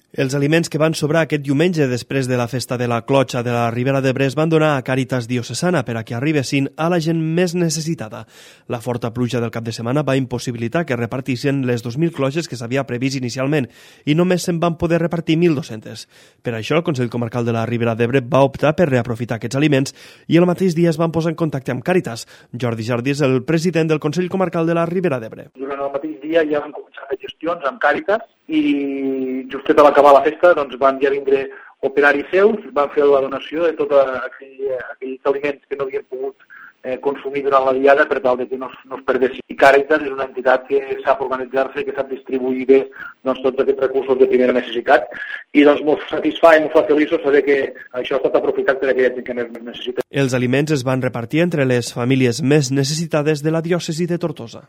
Els aliments que van sobrar aquest diumenge després de la festa de la clotxa de la Ribera d'Ebre es van donar a Càritas Diocesana per a que arribessin a la gent més necessitada. La forta pluja del cap de setmana va impossibilitar que repartissin les 2.000 clotxes que s'havia previst inicialment i només se'n van poder repartir 1.200. Per això el Consell Comarcal de la Ribera d'Ebre va optar per reaprofitar aquests aliments i el mateix dia es van posar en contacte amb Càritas. Jordi Jardí és el president del Consell Comarcal de la Ribera d'Ebre. Durant el mateix dia ja van començar a fer gestions amb Càritas i just a l'acabar la festa van ja vindre operaris seus, van fer la donació de tots aquells aliments que no havien pogut consumir durant la diada per tal de que no es perdessin. I Càritas és una entitat que sap organitzar-se, que sap distribuir bé tots aquests recursos de primera necessitat i molt satisfà i molt feliços saber que això ha estat aprofitat per aquella gent que més necessita. Els aliments es van repartir entre les famílies més necessitades de la diòcesi de Tortosa.